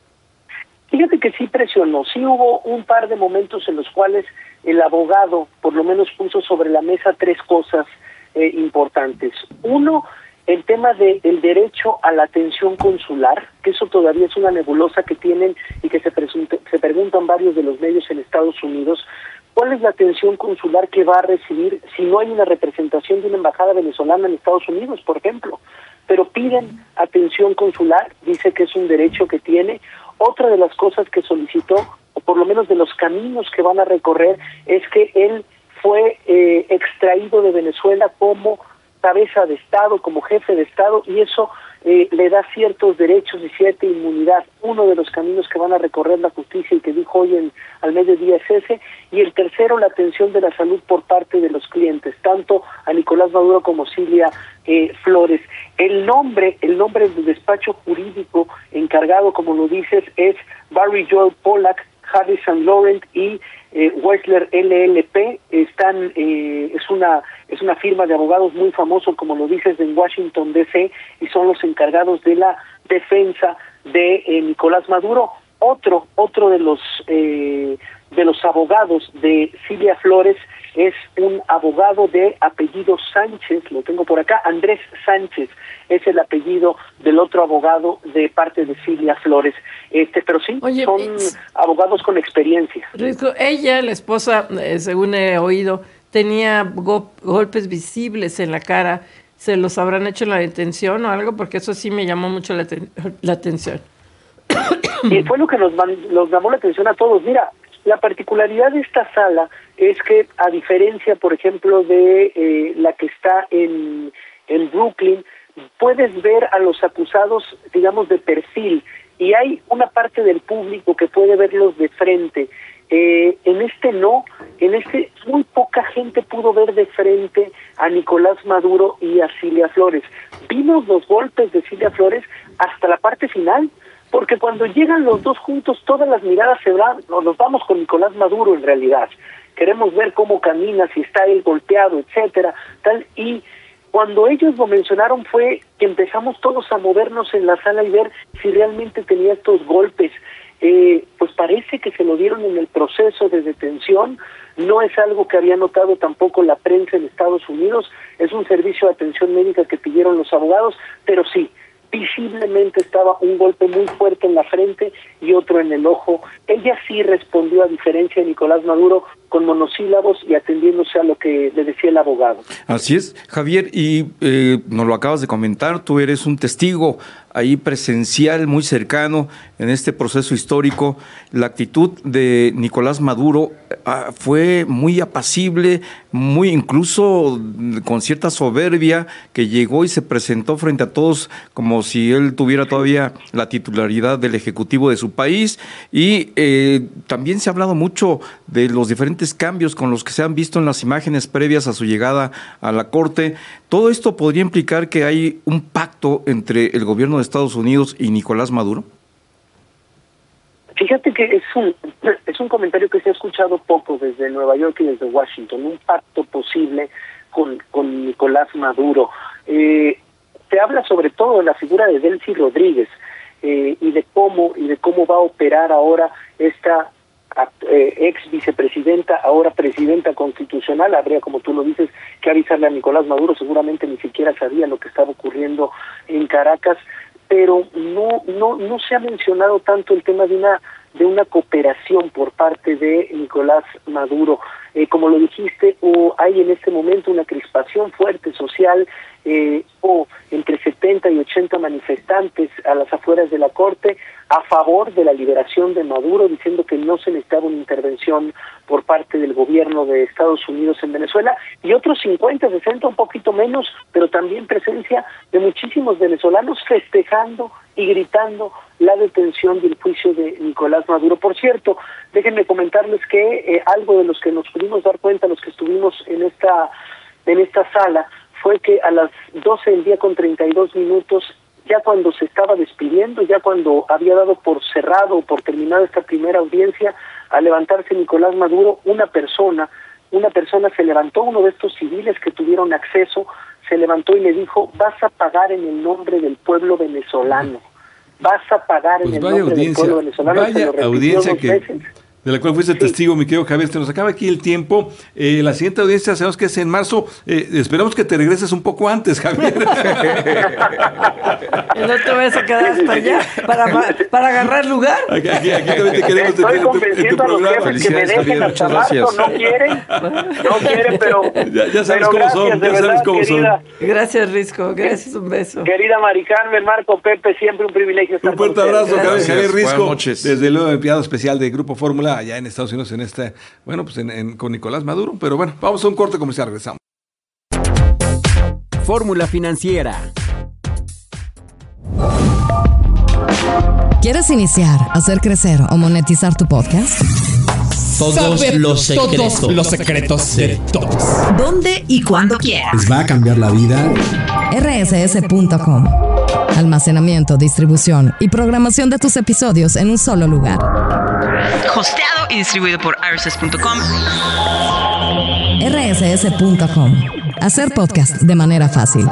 Fíjate que sí presionó, sí hubo un par de momentos en los cuales el abogado por lo menos puso sobre la mesa tres cosas eh, importantes. Uno, el tema del derecho a la atención consular, que eso todavía es una nebulosa que tienen y que se, presunte, se preguntan varios de los medios en Estados Unidos, ¿Cuál es la atención consular que va a recibir si no hay una representación de una embajada venezolana en Estados Unidos, por ejemplo? Pero piden atención consular, dice que es un derecho que tiene. Otra de las cosas que solicitó, o por lo menos de los caminos que van a recorrer, es que él fue eh, extraído de Venezuela como cabeza de Estado, como jefe de Estado, y eso eh, le da ciertos derechos y cierta inmunidad. Uno de los caminos que van a recorrer la justicia y que dijo hoy en, al mediodía es ese, y el tercero, la atención de la salud por parte de los clientes, tanto a Nicolás Maduro como Cilia eh, Flores. El nombre, el nombre del despacho jurídico encargado, como lo dices, es Barry Joel Pollack, Harris and Laurent y eh, Wessler L L P. Están, eh, es una es una firma de abogados muy famoso, como lo dices, en Washington D C, y son los encargados de la defensa de eh, Nicolás Maduro. Otro otro de los eh, de los abogados de Cilia Flores es un abogado de apellido Sánchez, lo tengo por acá, Andrés Sánchez es el apellido del otro abogado de parte de Cilia Flores. Este, pero sí, Oye, son es... abogados con experiencia. Risco, ella, la esposa, eh, según he oído, tenía go- golpes visibles en la cara. ¿Se los habrán hecho en la detención o algo? Porque eso sí me llamó mucho la, ten- la atención. Y fue lo que nos, man- nos llamó la atención a todos. Mira, la particularidad de esta sala es que, a diferencia, por ejemplo, de eh, la que está en, en Brooklyn, puedes ver a los acusados, digamos, de perfil, y hay una parte del público que puede verlos de frente. Eh, en este no, en este muy poca gente pudo ver de frente a Nicolás Maduro y a Cilia Flores. Vimos los golpes de Cilia Flores hasta la parte final, porque cuando llegan los dos juntos, todas las miradas se van, nos vamos con Nicolás Maduro en realidad. Queremos ver cómo camina, si está él golpeado, etcétera, tal, y cuando ellos lo mencionaron fue que empezamos todos a movernos en la sala y ver si realmente tenía estos golpes. Eh, pues parece que se lo dieron en el proceso de detención. No es algo que había notado tampoco la prensa en Estados Unidos, es un servicio de atención médica que pidieron los abogados, pero sí, visiblemente estaba un golpe muy fuerte en la frente y otro en el ojo. Ella sí respondió, a diferencia de Nicolás Maduro, con monosílabos y atendiéndose a lo que le decía el abogado. Así es, Javier, y eh, nos lo acabas de comentar, tú eres un testigo ahí presencial, muy cercano en este proceso histórico. La actitud de Nicolás Maduro ah, fue muy apacible, muy incluso con cierta soberbia, que llegó y se presentó frente a todos como si él tuviera todavía la titularidad del Ejecutivo de su país. Y eh, también se ha hablado mucho de los diferentes cambios con los que se han visto en las imágenes previas a su llegada a la Corte. ¿Todo esto podría implicar que hay un pacto entre el gobierno de Estados Unidos y Nicolás Maduro? Fíjate que es un es un comentario que se ha escuchado poco desde Nueva York y desde Washington, un pacto posible con, con Nicolás Maduro. Eh, se habla sobre todo de la figura de Delcy Rodríguez eh, y de cómo y de cómo va a operar ahora esta Eh, ex vicepresidenta, ahora presidenta constitucional. Habría, como tú lo dices, que avisarle a Nicolás Maduro, seguramente ni siquiera sabía lo que estaba ocurriendo en Caracas, pero no no no se ha mencionado tanto el tema de una de una cooperación por parte de Nicolás Maduro. Eh, como lo dijiste, o hay en este momento una crispación fuerte social, eh, o entre setenta y ochenta manifestantes a las afueras de la Corte a favor de la liberación de Maduro, diciendo que no se necesitaba una intervención por parte del gobierno de Estados Unidos en Venezuela, y otros cincuenta, sesenta, un poquito menos, pero también presencia de muchísimos venezolanos festejando y gritando la detención del juicio de Nicolás Maduro. Por cierto, déjenme comentarles que eh, algo de los que nos pudimos dar cuenta, los que estuvimos en esta en esta sala, fue que a las doce del día con treinta y dos minutos, ya cuando se estaba despidiendo, ya cuando había dado por cerrado o por terminada esta primera audiencia, al levantarse Nicolás Maduro, una persona, una persona se levantó, uno de estos civiles que tuvieron acceso, se levantó y le dijo: vas a pagar en el nombre del pueblo venezolano, vas a pagar pues en el nombre audiencia, del pueblo venezolano. Vaya audiencia que, de la cual fuiste testigo, mi querido Javier. Se nos acaba aquí el tiempo. Eh, la siguiente audiencia sabemos que es en marzo. Eh, esperamos que te regreses un poco antes, Javier. Y no te vayas a quedar hasta allá para, para agarrar lugar. Aquí, aquí, aquí también te queremos Estoy en tu, en tu convenciendo a los programa. jefes que me dejen Javier, hasta muchas marzo. gracias. No quieren, no quieren, pero... Ya, ya sabes pero cómo gracias, son, de ya sabes verdad, cómo querida, son. Gracias, Risco. Gracias, un beso. Querida Mari Carmen, Marco, Pepe, siempre un privilegio estar Un fuerte con ustedes. abrazo, Javier, Gracias, Javier buenas Risco. noches. Desde luego, enviado especial de Grupo Fórmula allá en Estados Unidos, en este, bueno, pues en, en, con Nicolás Maduro. Pero bueno, vamos a un corte comercial, regresamos. Fórmula Financiera. ¿Quieres iniciar, hacer crecer o monetizar tu podcast? Todos los secretos. Todos los secretos de todos. ¿Dónde y cuándo quieras? ¿Les va a cambiar la vida? R S S punto com. Almacenamiento, distribución y programación de tus episodios en un solo lugar. Hosteado y distribuido por R S S punto com. R S S punto com. Hacer podcast de manera fácil.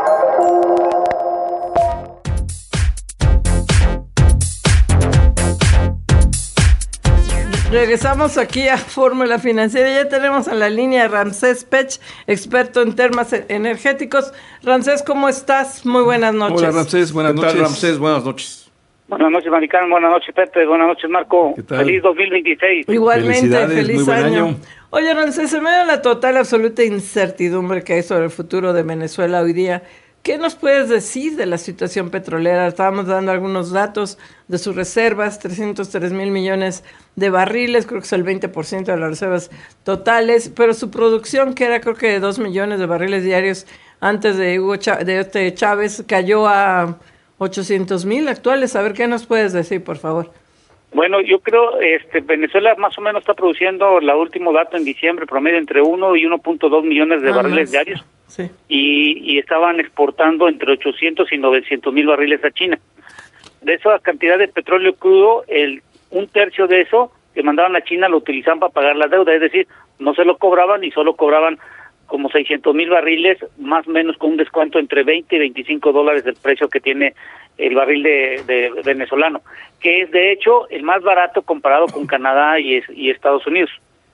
Regresamos aquí a Fórmula Financiera. Ya tenemos en la línea a Ramsés Pech, experto en temas energéticos. Ramsés, ¿cómo estás? Muy buenas noches. Hola, Ramsés, buenas ¿Qué noches. tal, Ramsés? Buenas noches. Buenas noches, Maricán. Buenas noches, Pepe. Buenas noches, Marco. ¿Qué tal? Feliz dos mil veintiséis. Igualmente, Felicidades, feliz muy buen año. año. Oye, Ramsés, en medio de la total, absoluta incertidumbre que hay sobre el futuro de Venezuela hoy día, ¿qué nos puedes decir de la situación petrolera? Estábamos dando algunos datos de sus reservas, trescientos tres mil millones de barriles, creo que es el veinte por ciento de las reservas totales, pero su producción, que era creo que de dos millones de barriles diarios antes de Hugo Chá- de este Chávez, cayó a ochocientos mil actuales. A ver, ¿qué nos puedes decir, por favor? Bueno, yo creo este Venezuela más o menos está produciendo, la último dato en diciembre, promedio entre uno y uno punto dos millones de Ah, barriles más. diarios. Sí. Y, y estaban exportando entre ochocientos y novecientos mil barriles a China. De esa cantidad de petróleo crudo, el un tercio de eso que mandaban a China lo utilizaban para pagar la deuda, es decir, no se lo cobraban y solo cobraban como seiscientos mil barriles, más o menos con un descuento entre veinte y veinticinco dólares del precio que tiene el barril de, de venezolano, que es de hecho el más barato comparado con Canadá y, y Estados Unidos.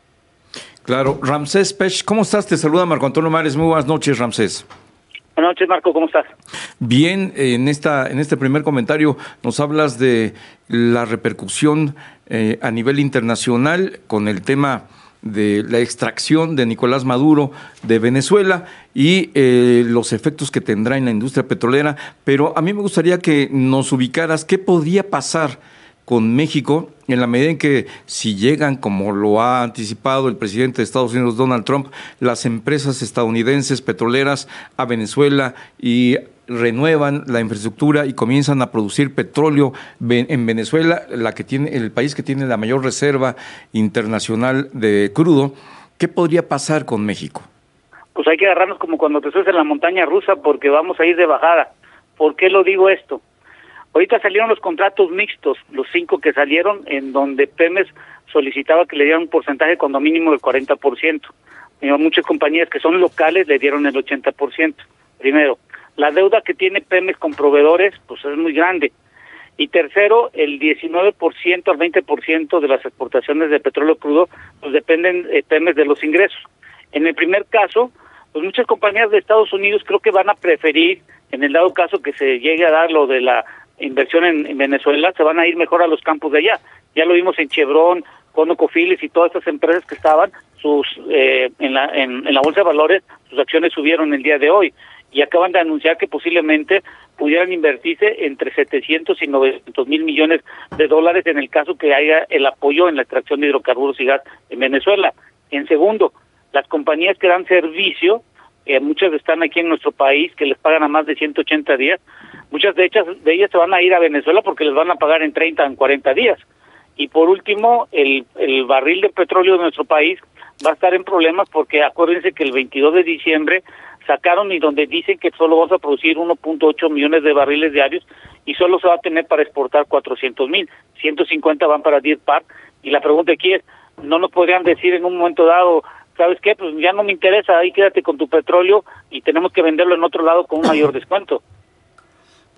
Claro, Ramsés Pech, ¿cómo estás? Te saluda Marco Antonio Mares. Muy buenas noches, Ramsés. Buenas noches, Marco, ¿cómo estás? Bien, en esta en este primer comentario nos hablas de la repercusión eh, a nivel internacional con el tema de la extracción de Nicolás Maduro de Venezuela y eh, los efectos que tendrá en la industria petrolera, pero a mí me gustaría que nos ubicaras qué podría pasar con México en la medida en que, si llegan, como lo ha anticipado el presidente de Estados Unidos, Donald Trump, las empresas estadounidenses petroleras a Venezuela y renuevan la infraestructura y comienzan a producir petróleo en Venezuela, la que tiene el país que tiene la mayor reserva internacional de crudo. ¿Qué podría pasar con México? Pues hay que agarrarnos como cuando te subes en la montaña rusa, porque vamos a ir de bajada. ¿Por qué lo digo esto? Ahorita salieron los contratos mixtos, los cinco que salieron, en donde Pemex solicitaba que le dieran un porcentaje cuando mínimo del cuarenta por ciento. Muchas compañías que son locales le dieron el ochenta por ciento. Primero, la deuda que tiene Pemex con proveedores pues es muy grande. Y tercero, el diecinueve por ciento al veinte por ciento de las exportaciones de petróleo crudo pues dependen eh, Pemex de los ingresos. En el primer caso, pues muchas compañías de Estados Unidos creo que van a preferir, en el dado caso que se llegue a dar lo de la inversión en, en Venezuela, se van a ir mejor a los campos de allá. Ya lo vimos en Chevron, ConocoPhillips y todas estas empresas que estaban sus eh, en la en, en la bolsa de valores, sus acciones subieron el día de hoy y acaban de anunciar que posiblemente pudieran invertirse entre setecientos y novecientos mil millones de dólares en el caso que haya el apoyo en la extracción de hidrocarburos y gas en Venezuela. En segundo, las compañías que dan servicio, eh, muchas están aquí en nuestro país, que les pagan a más de ciento ochenta días, muchas de ellas, de ellas se van a ir a Venezuela porque les van a pagar en treinta, en cuarenta días. Y por último, el, el barril de petróleo de nuestro país va a estar en problemas porque acuérdense que el veintidós de diciembre sacaron y donde dicen que solo vamos a producir uno punto ocho millones de barriles diarios y solo se va a tener para exportar cuatrocientos mil, ciento cincuenta van para Deer Park. Y la pregunta aquí es, ¿no nos podrían decir en un momento dado, ¿sabes qué? Pues ya no me interesa, ahí quédate con tu petróleo y tenemos que venderlo en otro lado con un mayor descuento?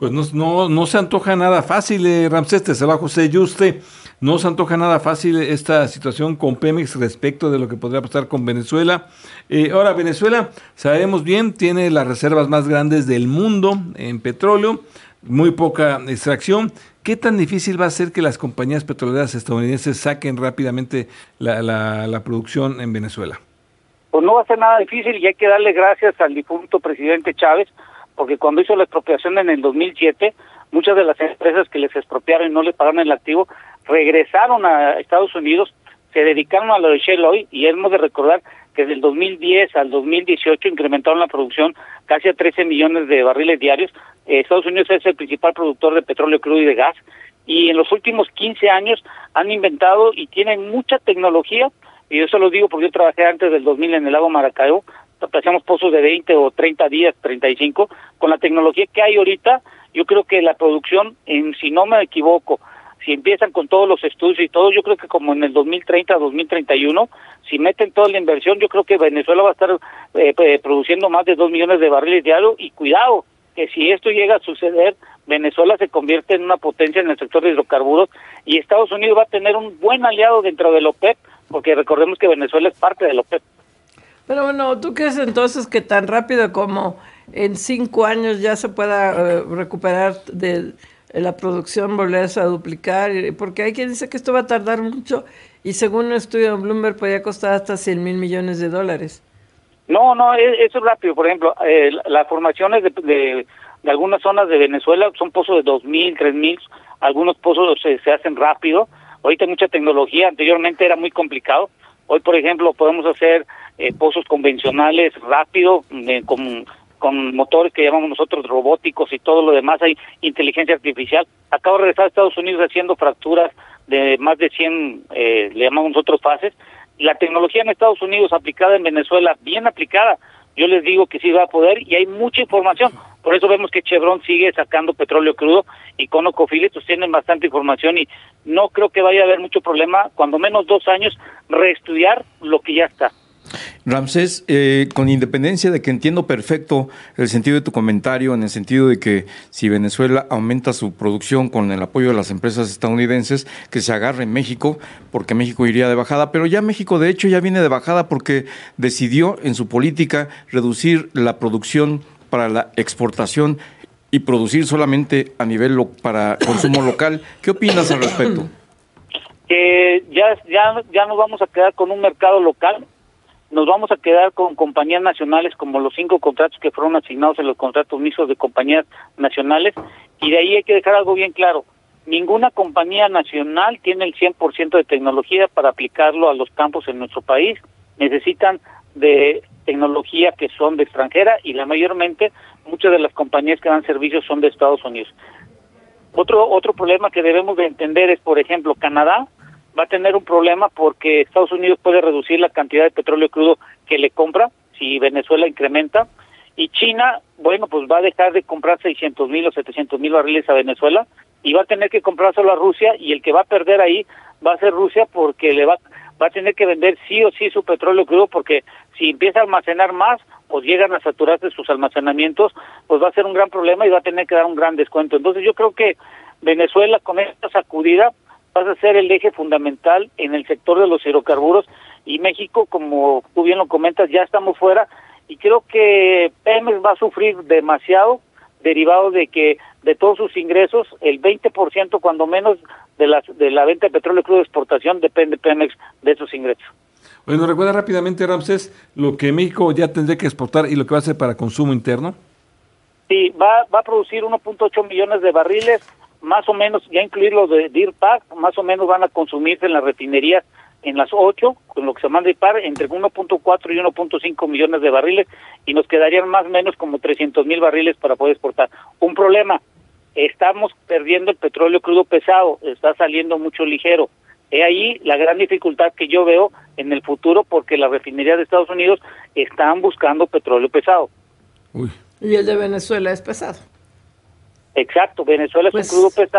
Pues no, no, no se antoja nada fácil, eh, Ramsés, te saluda José Yuste. No se antoja nada fácil esta situación con Pemex respecto de lo que podría pasar con Venezuela. Eh, ahora, Venezuela, sabemos bien, tiene las reservas más grandes del mundo en petróleo, muy poca extracción. ¿Qué tan difícil va a ser que las compañías petroleras estadounidenses saquen rápidamente la, la, la producción en Venezuela? Pues no va a ser nada difícil y hay que darle gracias al difunto presidente Chávez, porque cuando hizo la expropiación en el dos mil siete, muchas de las empresas que les expropiaron y no les pagaron el activo, regresaron a Estados Unidos, se dedicaron a lo de Shell Oil, y hemos de recordar que desde el dos mil diez al dos mil dieciocho incrementaron la producción casi a trece millones de barriles diarios. Eh, Estados Unidos es el principal productor de petróleo crudo y de gas, y en los últimos quince años han inventado y tienen mucha tecnología, y yo se lo digo porque yo trabajé antes del dos mil en el lago Maracaibo, hacíamos pozos de veinte o treinta días, treinta y cinco, con la tecnología que hay ahorita, yo creo que la producción, en, si no me equivoco, si empiezan con todos los estudios y todo, yo creo que como en el dos mil treinta, dos mil treinta y uno, si meten toda la inversión, yo creo que Venezuela va a estar eh, eh, produciendo más de dos millones de barriles diarios, y cuidado, que si esto llega a suceder, Venezuela se convierte en una potencia en el sector de hidrocarburos, y Estados Unidos va a tener un buen aliado dentro del OPEP, porque recordemos que Venezuela es parte del OPEP. Pero bueno, ¿tú crees entonces que tan rápido como en cinco años ya se pueda uh, recuperar de la producción, volverse a duplicar? Porque hay quien dice que esto va a tardar mucho, y según un estudio de Bloomberg podría costar hasta cien mil millones de dólares. No, no, eso es rápido. Por ejemplo, eh, las formaciones de, de, de algunas zonas de Venezuela son pozos de dos mil, tres mil, algunos pozos se, se hacen rápido. Ahorita hay mucha tecnología, anteriormente era muy complicado. Hoy, por ejemplo, podemos hacer eh, pozos convencionales rápido, eh, con, con motores que llamamos nosotros robóticos y todo lo demás. Hay inteligencia artificial. Acabo de regresar a Estados Unidos haciendo fracturas de más de cien, eh, le llamamos nosotros fases. La tecnología en Estados Unidos aplicada en Venezuela, bien aplicada, yo les digo que sí va a poder, y hay mucha información. Por eso vemos que Chevron sigue sacando petróleo crudo, y ConocoPhillips tienen bastante información, y no creo que vaya a haber mucho problema, cuando menos dos años, reestudiar lo que ya está. Ramsés, eh, con independencia de que entiendo perfecto el sentido de tu comentario, en el sentido de que si Venezuela aumenta su producción con el apoyo de las empresas estadounidenses, que se agarre en México, porque México iría de bajada, pero ya México de hecho ya viene de bajada porque decidió en su política reducir la producción para la exportación y producir solamente a nivel lo, para consumo local. ¿Qué opinas al respecto? Que ya, ya, ya nos vamos a quedar con un mercado local. Nos vamos a quedar con compañías nacionales, como los cinco contratos que fueron asignados en los contratos mixtos de compañías nacionales, y de ahí hay que dejar algo bien claro. Ninguna compañía nacional tiene el cien por ciento de tecnología para aplicarlo a los campos en nuestro país. Necesitan de tecnología que son de extranjera, y la mayormente, muchas de las compañías que dan servicios son de Estados Unidos. Otro, otro problema que debemos de entender es, por ejemplo, Canadá va a tener un problema porque Estados Unidos puede reducir la cantidad de petróleo crudo que le compra si Venezuela incrementa, y China, bueno, pues va a dejar de comprar seiscientos mil o setecientos mil barriles a Venezuela y va a tener que comprárselo a Rusia, y el que va a perder ahí va a ser Rusia, porque le va, va a tener que vender sí o sí su petróleo crudo, porque si empieza a almacenar más o llegan a saturarse sus almacenamientos, pues va a ser un gran problema y va a tener que dar un gran descuento. Entonces yo creo que Venezuela, con esta sacudida, va a ser el eje fundamental en el sector de los hidrocarburos, y México, como tú bien lo comentas, ya estamos fuera, y creo que Pemex va a sufrir demasiado, derivado de que de todos sus ingresos, el veinte por ciento cuando menos de la, de la venta de petróleo crudo de exportación depende Pemex de esos ingresos. Bueno, recuerda rápidamente, Ramsés, lo que México ya tendría que exportar y lo que va a hacer para consumo interno. Sí, va, va a producir uno punto ocho millones de barriles, más o menos, ya incluir los de Deer Park, más o menos van a consumirse en las refinerías en las ocho, con lo que se manda Deer Park, entre uno punto cuatro y uno punto cinco millones de barriles, y nos quedarían más o menos como trescientos mil barriles para poder exportar. Un problema, estamos perdiendo el petróleo crudo pesado, está saliendo mucho ligero. He ahí la gran dificultad que yo veo en el futuro, porque las refinerías de Estados Unidos están buscando petróleo pesado. Uy. Y el de Venezuela es pesado. Exacto, Venezuela pues, es un crudo pesado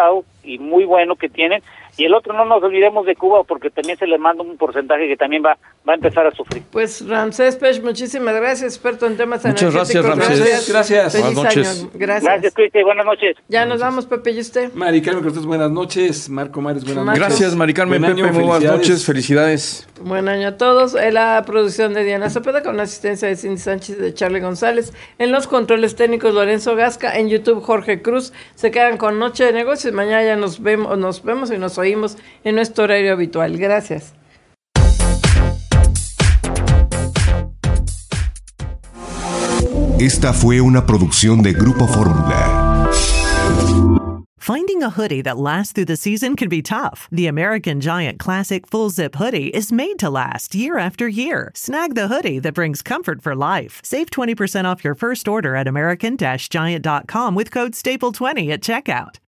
y muy bueno que tienen. Y el otro, no nos olvidemos de Cuba, porque también se le manda un porcentaje que también va va a empezar a sufrir. Pues Ramsés Pech, muchísimas gracias, experto en temas Muchas energéticos. gracias, Ramsés. Gracias, gracias. Feliz Buenas noches. año. Gracias. Gracias, Cristian, buenas noches. Ya nos vamos, Pepe, ¿y usted? Mari Carmen Cortés, buenas noches. Marco Mares, buenas Marcos. noches. Gracias, Mari Carmen, Buen Pepe, año, muy buenas felicidades. noches, felicidades. Buen año a todos. En la producción de Diana Cepeda con la asistencia de Cindy Sánchez y de Charlie González. En los controles técnicos Lorenzo Gasca. En YouTube Jorge Cruz. Se quedan con Noche de Negocios. Mañana ya nos vemos, nos vemos y nos oímos en nuestro horario habitual. Gracias. Esta fue una producción de Grupo Fórmula. Finding a hoodie that lasts through the season can be tough. The American Giant Classic Full Zip Hoodie is made to last year after year. Snag the hoodie that brings comfort for life. Save twenty percent off your first order at American Giant dot com with code staple twenty at checkout.